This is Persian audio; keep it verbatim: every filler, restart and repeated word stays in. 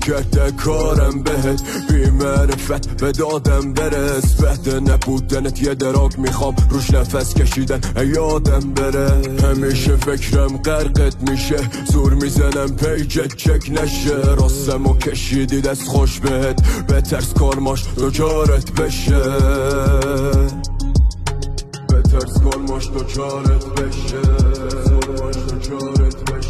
کرده کارم بهت، بی معرفت به دادم برس. بهده نبودنت یه دراگ میخوام روش نفس کشیدن یادم بره. همیشه فکرم غرقت میشه، زور میزنم پیجت چک نشه. راستمو کشیدی دست خوش بهت، به ترس کارماش دوچارت بشه. به ترس کارماش دوچارت بشه. دوچارت بشه.